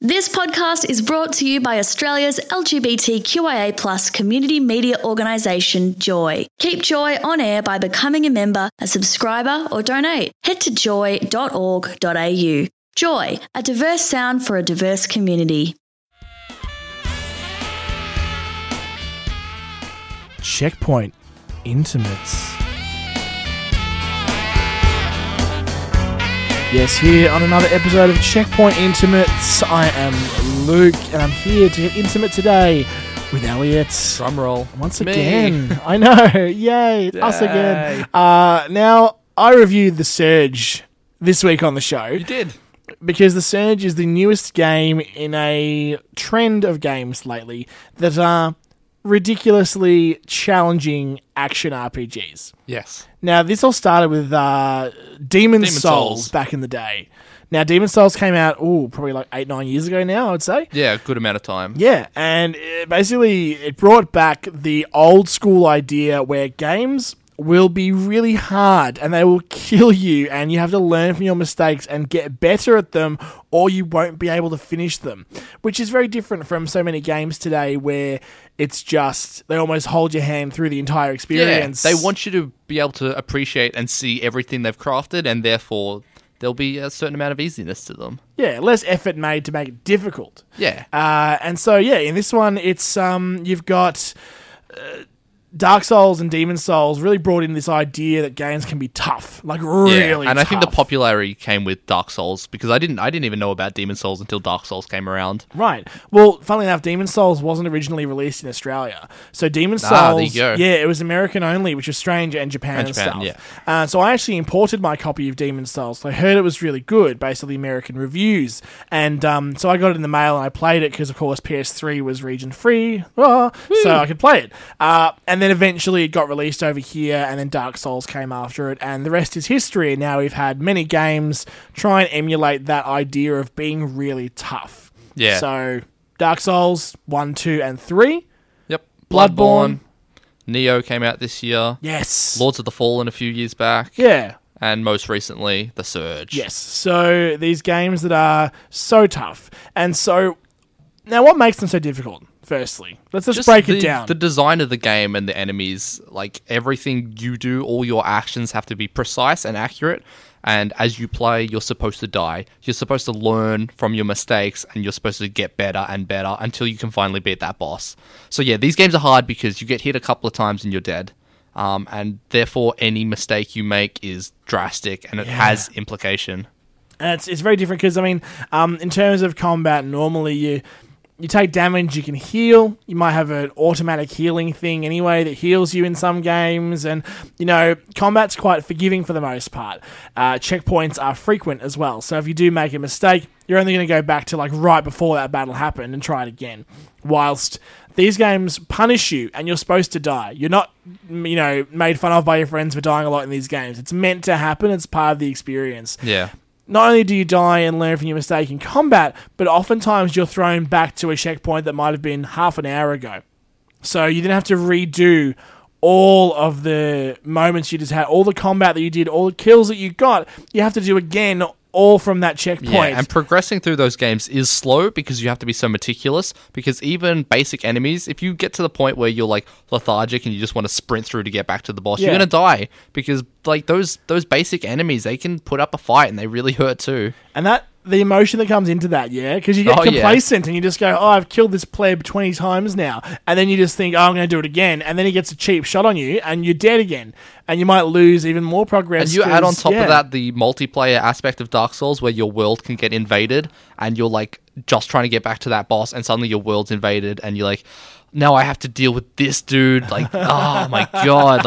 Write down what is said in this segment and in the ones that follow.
This podcast is brought to you by Australia's LGBTQIA+ community media organisation, Joy. Keep Joy on air by becoming a member, a subscriber, or donate. Head to joy.org.au. Joy, a diverse sound for a diverse community. Checkpoint Intimates. Yes, here on another episode of Checkpoint Intimates, I am Luke, and I'm here to get intimate today with Elliot. Drum roll. Once again. I know, yay, us again. Now, I reviewed The Surge this week on the show. You did. Because The Surge is the newest game in a trend of games lately that are ridiculously challenging action RPGs. Yes. Now, this all started with Demon's Souls back in the day. Now, Demon's Souls came out, probably like 8-9 years ago now, I would say. Yeah, a good amount of time. Yeah, and it brought back the old school idea where games will be really hard and they will kill you, and you have to learn from your mistakes and get better at them, or you won't be able to finish them, which is very different from so many games today where it's just they almost hold your hand through the entire experience. Yeah, they want you to be able to appreciate and see everything they've crafted, and therefore there'll be a certain amount of easiness to them. Yeah, less effort made to make it difficult. Yeah. And so, in this one, it's you've got Dark Souls and Demon's Souls really brought in this idea that games can be tough, like really and tough. I think the popularity came with Dark Souls, because I didn't even know about Demon's Souls until Dark Souls came around. Right. Well, funnily enough, Demon's Souls wasn't originally released in Australia. So Demon's Souls, there you go. Yeah, it was American only, which was strange, and Japan and stuff. Yeah. So I actually imported my copy of Demon's Souls. I heard it was really good based on the American reviews. And so I got it in the mail and I played it because, of course, PS3 was region free, so I could play it. And then eventually it got released over here, and then Dark Souls came after it, and the rest is history. And now we've had many games try and emulate that idea of being really tough. Yeah. So Dark Souls 1, 2, and 3. Yep. Bloodborne. Neo came out this year. Yes. Lords of the Fallen a few years back. Yeah. And most recently, The Surge. Yes. So these games that are so tough. And so, now what makes them so difficult? Firstly, let's just break it down. The design of the game and the enemies, like everything you do, all your actions have to be precise and accurate. And as you play, you're supposed to die. You're supposed to learn from your mistakes, and you're supposed to get better and better until you can finally beat that boss. So yeah, these games are hard because you get hit a couple of times and you're dead. And therefore, any mistake you make is drastic, and it has implication. And it's very different because, in terms of combat, normally you take damage, you can heal. You might have an automatic healing thing anyway that heals you in some games. And, combat's quite forgiving for the most part. Checkpoints are frequent as well. So if you do make a mistake, you're only going to go back to right before that battle happened and try it again. Whilst these games punish you and you're supposed to die. You're not, made fun of by your friends for dying a lot in these games. It's meant to happen. It's part of the experience. Yeah. Not only do you die and learn from your mistake in combat, but oftentimes you're thrown back to a checkpoint that might have been half an hour ago. So you then have to redo all of the moments you just had, all the combat that you did, all the kills that you got, you have to do again, all from that checkpoint. Yeah, and progressing through those games is slow because you have to be so meticulous, because even basic enemies, if you get to the point where you're lethargic and you just want to sprint through to get back to the boss, you're going to die, because those basic enemies, they can put up a fight and they really hurt too. And the emotion that comes into that, because you get complacent and you just go, I've killed this pleb 20 times now, and then you just think, I'm going to do it again, and then he gets a cheap shot on you and you're dead again, and you might lose even more progress. And you add on top of that the multiplayer aspect of Dark Souls, where your world can get invaded and you're just trying to get back to that boss, and suddenly your world's invaded and you're now I have to deal with this dude. Oh my god.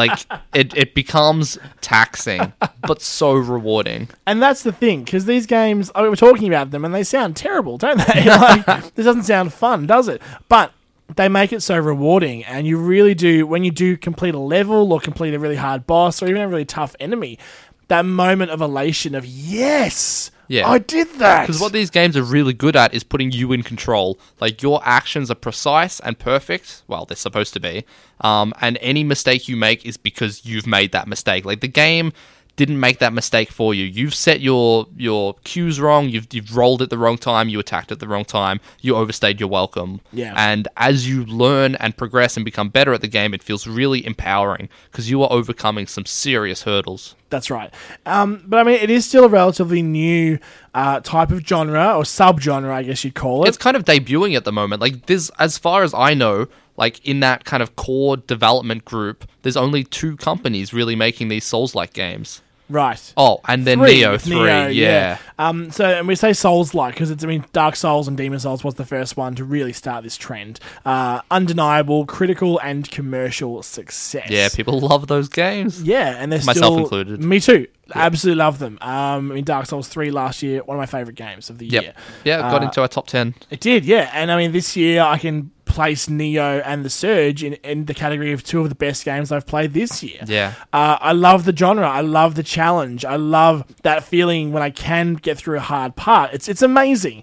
It becomes taxing, but so rewarding. And that's the thing, because these games, we're talking about them and they sound terrible, don't they? This doesn't sound fun, does it? But they make it so rewarding, and you really do, when you do complete a level or complete a really hard boss or even a really tough enemy, that moment of elation of, yes! Yeah. I did that! Because what these games are really good at is putting you in control. Your actions are precise and perfect. Well, they're supposed to be. And any mistake you make is because you've made that mistake. The game didn't make that mistake for you. You've set your cues wrong. You've rolled at the wrong time. You attacked at the wrong time. You overstayed your welcome. Yeah. And as you learn and progress and become better at the game, it feels really empowering because you are overcoming some serious hurdles. That's right. But I mean, it is still a relatively new type of genre or subgenre, I guess you'd call it. It's kind of debuting at the moment. Like, there's, as far as I know, like in that kind of core development group, there's only 2 companies really making these Souls-like games. Right. Oh, and then 3, Neo 3, yeah. And we say Souls-like because Dark Souls and Demon Souls was the first one to really start this trend. Undeniable, critical, and commercial success. Yeah, people love those games. Yeah, and they're Myself included. Me too. Yeah. Absolutely love them. Dark Souls 3 last year, one of my favourite games of the year. Yeah, it got into our top 10. It did, yeah. And this year I can place Neo and The Surge in the category of 2 of the best games I've played this year. Yeah. I love the genre. I love the challenge. I love that feeling when I can get through a hard part. It's amazing.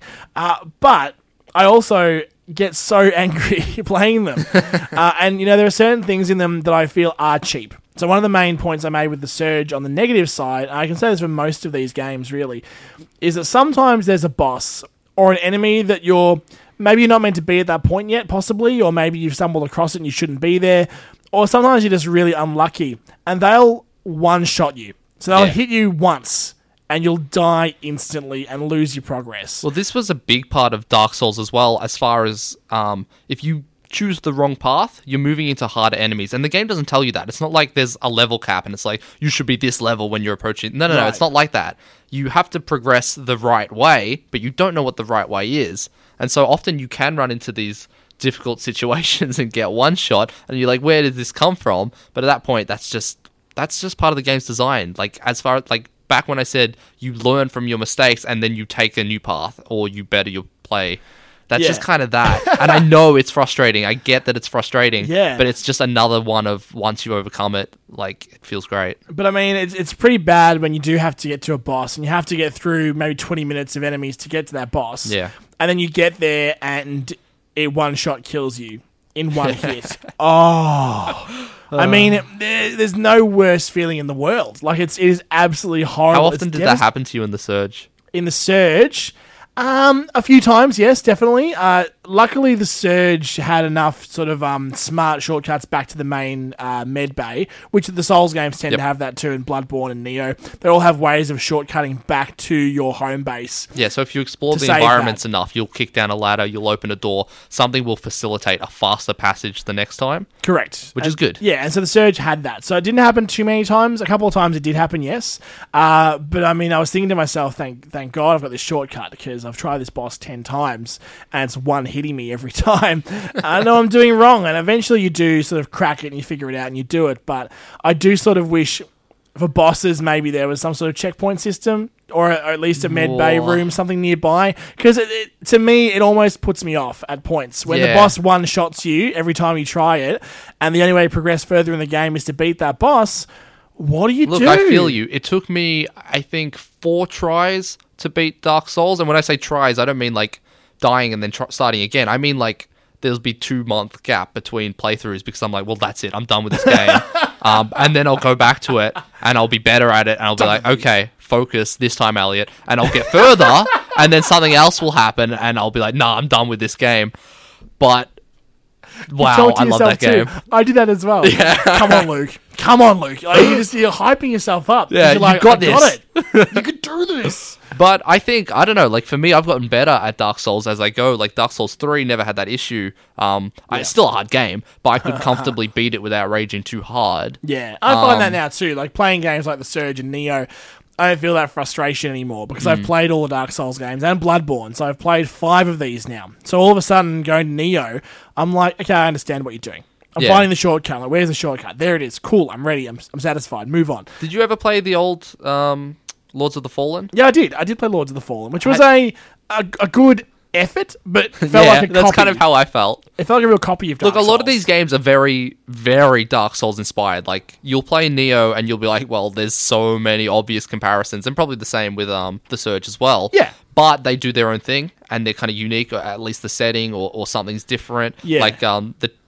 But I also get so angry playing them. And there are certain things in them that I feel are cheap. So one of the main points I made with The Surge on the negative side, and I can say this for most of these games really, is that sometimes there's a boss or an enemy that maybe you're not meant to be at that point yet, possibly, or maybe you've stumbled across it and you shouldn't be there, or sometimes you're just really unlucky, and they'll one-shot you. So they'll hit you once, and you'll die instantly and lose your progress. Well, this was a big part of Dark Souls as well, as far as if you choose the wrong path, you're moving into harder enemies, and the game doesn't tell you that. It's not like there's a level cap, and it's like, you should be this level when you're approaching. No, Right. it's not like that. You have to progress the right way, but you don't know what the right way is. And so often you can run into these difficult situations and get one shot, and you're like, where did this come from? But at that point, that's just part of the game's design. Like, as far as, like, back when I said you learn from your mistakes and then you take a new path or you better your play, that's just kind of that. And I know it's frustrating. I get that it's frustrating. Yeah. But it's just another one of, once you overcome it, like, it feels great. But it's pretty bad when you do have to get to a boss and you have to get through maybe 20 minutes of enemies to get to that boss. Yeah. And then you get there and it one-shot kills you in one hit. Oh. There's no worse feeling in the world. Like, it is absolutely horrible. How often did that happen to you in The Surge? In The Surge? A few times, yes, definitely. Luckily, The Surge had enough sort of smart shortcuts back to the main med bay, which the Souls games tend to have that too, in Bloodborne and Neo. They all have ways of shortcutting back to your home base. Yeah, so if you explore the environments enough, you'll kick down a ladder, you'll open a door, something will facilitate a faster passage the next time. Correct. Which is good. Yeah, and so The Surge had that. So it didn't happen too many times. A couple of times it did happen, yes. But I was thinking to myself, thank God I've got this shortcut, because I've tried this boss 10 times and it's one hitting me every time. I know I'm doing wrong, and eventually you do sort of crack it and you figure it out and you do it. But I do sort of wish for bosses maybe there was some sort of checkpoint system, or at least a med bay room, something nearby, because to me it almost puts me off at points when the boss one-shots you every time you try it, and the only way to progress further in the game is to beat that boss. What do you do? Look, I feel you. It took me, I think, 4 tries to beat Dark Souls, and when I say tries, I don't mean like dying and then starting again. I mean like there'll be 2-month gap between playthroughs, because I'm like, well, that's it, I'm done with this game. And then I'll go back to it and I'll be better at it, and I'll be like, okay, focus this time, Elliot, and I'll get further and then something else will happen and I'll be like, nah, I'm done with this game. But wow, I love that game. I did that as well. Yeah. Come on, Luke. Like, you're hyping yourself up. Yeah, you're like, got this. Got it. You could do this. But I think, I don't know, like for me, I've gotten better at Dark Souls as I go. Like Dark Souls 3 never had that issue. It's still a hard game, but I could comfortably beat it without raging too hard. Yeah, I find that now too. Like playing games like The Surge and Neo, I don't feel that frustration anymore, because I've played all the Dark Souls games and Bloodborne, so I've played 5 of these now. So all of a sudden, going to Neo, I'm like, okay, I understand what you're doing. I'm finding the shortcut. Like, where's the shortcut? There it is. Cool. I'm ready. I'm satisfied. Move on. Did you ever play the old Lords of the Fallen? Yeah, I did. I did play Lords of the Fallen, which was a good effort, but felt like a copy. That's kind of how I felt. It felt like a real copy of Dark Souls. Look, a lot of Souls. these games are very, very Dark Souls inspired. Like, you'll play Neo and you'll be like, well, there's so many obvious comparisons, and probably the same with The Surge as well. Yeah. But they do their own thing, and they're kind of unique, or at least the setting or something's different. Yeah. Like, the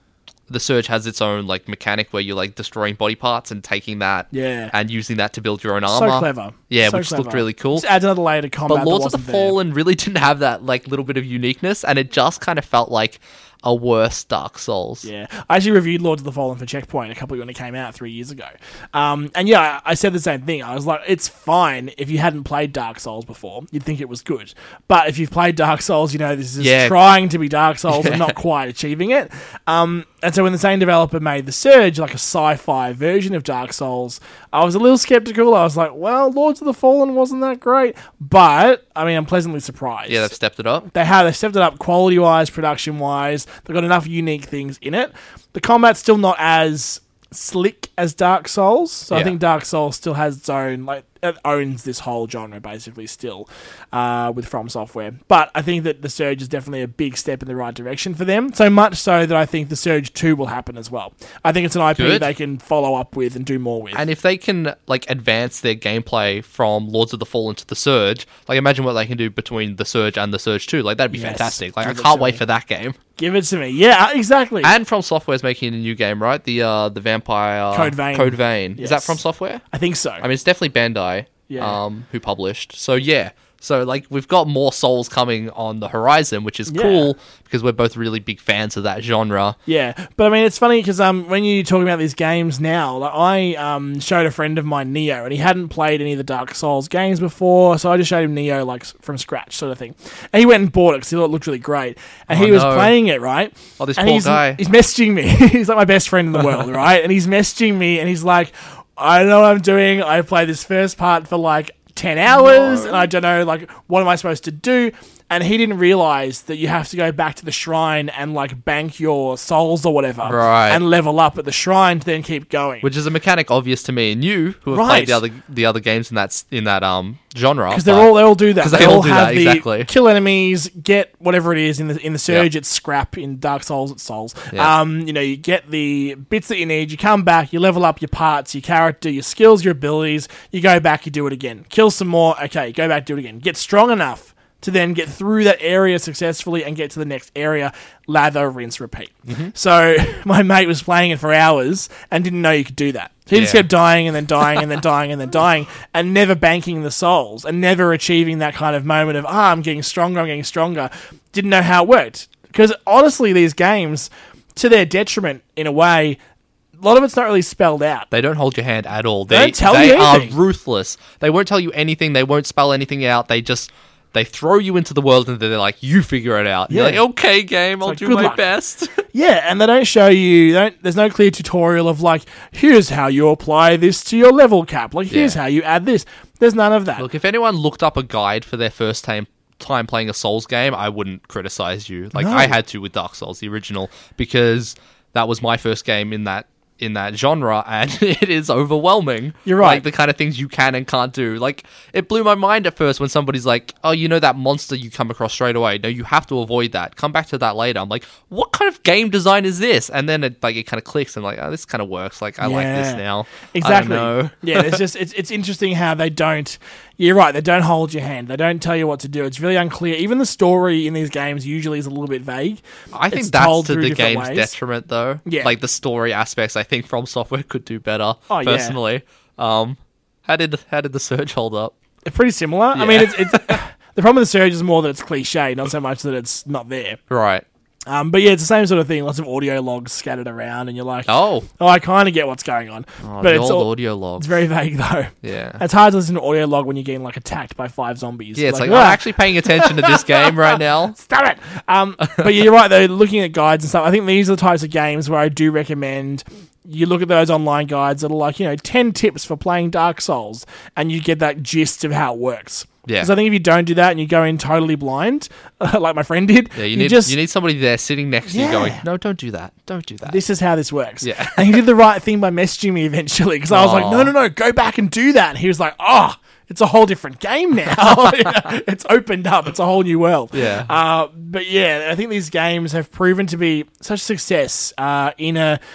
the Surge has its own like mechanic where you're like destroying body parts and taking that and using that to build your own armor. So clever. Yeah, So which clever. looked really cool. Just adds another layer to combat. But Lords of the that wasn't there. Fallen really didn't have that like little bit of uniqueness, and it just kind of felt like a worse Dark Souls. Yeah, I actually reviewed Lords of the Fallen for Checkpoint a couple when it came out 3 years ago. And yeah, I said the same thing. I was like, it's fine if you hadn't played Dark Souls before, you'd think it was good. But if you've played Dark Souls, you know this is trying to be Dark Souls and not quite achieving it. And so when the same developer made The Surge, like a sci-fi version of Dark Souls, I was a little skeptical. I was like, well, Lords of the Fallen wasn't that great. But, I mean, I'm pleasantly surprised. Yeah, they've stepped it up. They've stepped it up quality-wise, production-wise. They've got enough unique things in it. The combat's still not as slick as Dark Souls. So I think Dark Souls still has its own, like, it owns this whole genre basically still with From Software. But I think that The Surge is definitely a big step in the right direction for them. So much so that I think The Surge 2 will happen as well. I think it's an IP they can follow up with and do more with. And if they can like advance their gameplay from Lords of the Fallen to The Surge, like imagine what they can do between The Surge and The Surge 2. Like that'd be fantastic. Like I can't wait for that game. Give it to me. Yeah, exactly. And From Software's making a new game, right? The Vampire Code Vein. Code Vein. Yes. Is that From Software? I think so. I mean, it's definitely Bandai. Who published. So yeah. So like we've got more Souls coming on the horizon, which is cool because we're both really big fans of that genre. Yeah, but I mean it's funny because when you're talking about these games now, like I showed a friend of mine Neo, and he hadn't played any of the Dark Souls games before, so I just showed him Neo like from scratch sort of thing, and he went and bought it because he thought it looked really great, and he was playing it right. Oh, this and poor guy. He's messaging me. He's like my best friend in the world, right? And he's messaging me, and he's like, I don't know what I'm doing. I played this first part for like 10 hours, and I don't know, like, what am I supposed to do? And he didn't realize that you have to go back to the shrine and, like, bank your souls or whatever. Right. And level up at the shrine to then keep going. Which is a mechanic obvious to me and you, who have played the other games in that genre. Because they all do that. Because they all do have that, exactly. Kill enemies, get whatever it is. In the Surge, it's scrap. In Dark Souls, it's souls. Yeah. You know, you get the bits that you need, you come back, you level up your parts, your character, your skills, your abilities, you go back, you do it again. Kill some more, okay, go back, do it again. Get strong enough to then get through that area successfully and get to the next area, lather, rinse, repeat. Mm-hmm. So my mate was playing it for hours and didn't know you could do that. He just kept dying and then dying and then dying and then dying and never banking the souls and never achieving that kind of moment of, I'm getting stronger. Didn't know how it worked. Because honestly, these games, to their detriment in a way, a lot of it's not really spelled out. They don't hold your hand at all. They don't tell you anything. They are ruthless. They won't tell you anything. They won't spell anything out. They throw you into the world and they're like, you figure it out. Yeah. You're like, okay, game, I'll do my best. Yeah, and they don't show you, there's no clear tutorial of like, here's how you apply this to your level cap. Like, here's how you add this. There's none of that. Look, if anyone looked up a guide for their first time playing a Souls game, I wouldn't criticize you. Like, I had to with Dark Souls, the original, because that was my first game in that genre, and it is overwhelming. You're right. Like, the kind of things you can and can't do. Like, it blew my mind at first when somebody's like, oh, you know that monster you come across straight away? No, you have to avoid that. Come back to that later. I'm like, what kind of game design is this? And then it kind of clicks, and like, oh, this kind of works. Like, I like this now. Exactly. I don't know. Yeah, it's interesting how they don't... You're right, they don't hold your hand. They don't tell you what to do. It's really unclear. Even the story in these games usually is a little bit vague. I think that's to the game's detriment, though. Yeah. Like, the story aspects, I think From Software could do better, personally. Yeah. How did the Surge hold up? Pretty similar. Yeah. I mean, it's the problem with the Surge is more that it's cliche, not so much that it's not there. Right. But yeah, it's the same sort of thing. Lots of audio logs scattered around, and you're like, oh, I kind of get what's going on. Oh, but the it's old audio logs. It's very vague, though. Yeah. It's hard to listen to an audio log when you're getting, like, attacked by 5 zombies. Yeah, it's like I'm actually paying attention to this game right now. Stop it! But you're right, though, looking at guides and stuff, I think these are the types of games where I do recommend... You look at those online guides that are like, 10 tips for playing Dark Souls, and you get that gist of how it works. Yeah. Because I think if you don't do that and you go in totally blind, like my friend did, you need somebody there sitting next to you going, no, don't do that. Don't do that. This is how this works. Yeah. And he did the right thing by messaging me eventually, because I was like, no, go back and do that. And he was like, it's a whole different game now. It's opened up. It's a whole new world. Yeah. But yeah, I think these games have proven to be such a success in a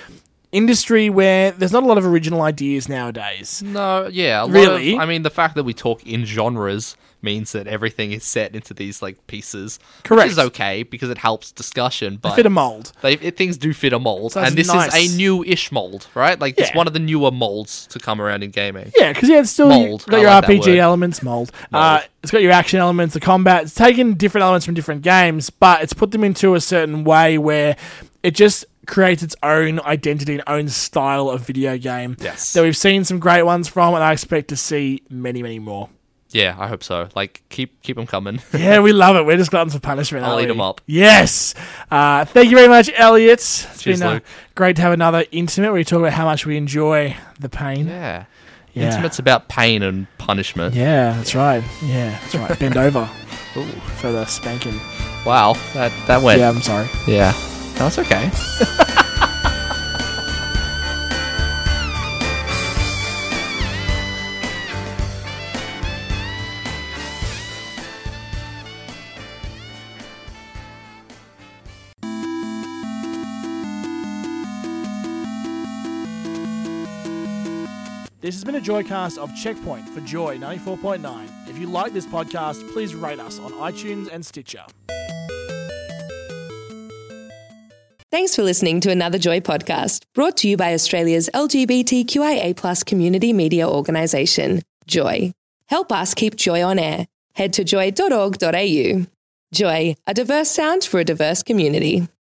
industry where there's not a lot of original ideas nowadays. No, yeah. Really? I mean, the fact that we talk in genres means that everything is set into these like pieces. Correct. Which is okay because it helps discussion. But They fit a mold. things do fit a mold. So and it's this nice. is a new-ish mold, right? Like, it's Yeah. one of the newer molds to come around in gaming. Yeah, because it's still Mold. got I your like that RPG word. elements, mold. Mold. It's got your action elements, the combat. It's taken different elements from different games, but it's put them into a certain way where it just creates its own identity and own style of video game. Yes. That we've seen some great ones from, and I expect to see many, many more. Yeah, I hope so. Like, keep them coming. Yeah, we love it. We're just gluttons for punishment. I'll aren't eat we? 'em up. Yes. Thank you very much, Elliot. It's Cheers, been Luke. great to have another intimate where we talk about how much we enjoy the pain. Yeah. Yeah. Intimate's about pain and punishment. Yeah, that's right. Yeah, that's right. Bend over Ooh. for the spanking. Wow, that went. Yeah, I'm sorry. Yeah. No, it's okay. This has been a Joycast of Checkpoint for Joy 94.9. If you like this podcast, please rate us on iTunes and Stitcher. Thanks for listening to another Joy podcast, brought to you by Australia's LGBTQIA+ community media organisation, Joy. Help us keep Joy on air. Head to joy.org.au. Joy, a diverse sound for a diverse community.